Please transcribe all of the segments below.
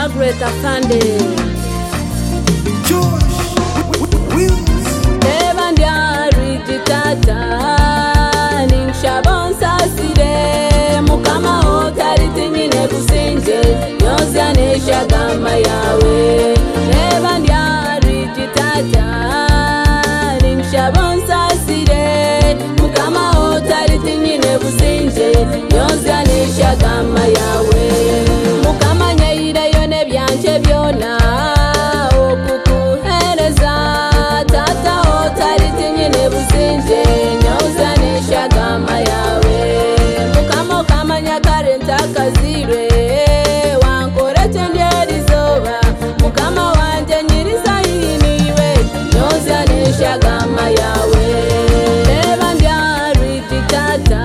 Margaret Afande Eva ndiari jitata Ningshabon sasire Mukama otariti nyine kusinje Nyozane shagama yawe Eva ndiari jitata Ningshabon sasire Mukama otariti nyine kusinje Nyozane shagama yawe Mukama nyeire yone byanje byona Okukuhereza Tata otariti nyine businje Nyozane shagama yawe Mukama ukamanya karenta kazire Wankorete nderizoba Mukama wanje nyiriza yiniwe Nyozane shagama yawe Eva ndiari jitata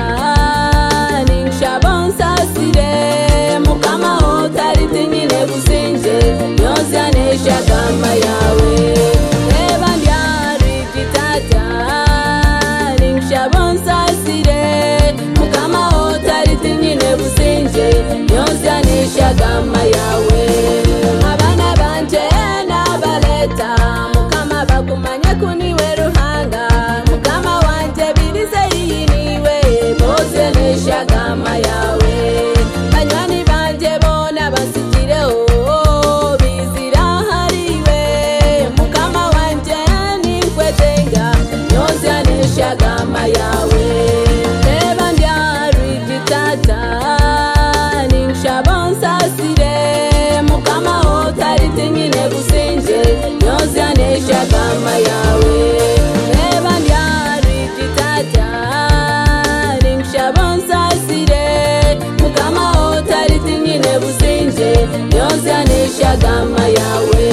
Ningshabon sasire Mukama otariti nyine businje Nyozane shagama yawe Eva ndiari jitata Ningshabon sasire Mukama otariti nyine businje Nyozane shagama yawe Abana banje nabaleta Mukama bakumanya kuniwe ruhanga Mukama wanje birize yiniwe Bozene shagama yawe Banywani banje bona basikireho Bizira hariwe Mukama wanje nikwetenga Nyozane shagama yawe Eva ndiari jitata Ningshabon sasire Mukama otariti nyine businje Nyozane shagama yawe Eva ndiari jitata Ningshabon sasire Mukama otariti nyine businje Nyozane shagama yawe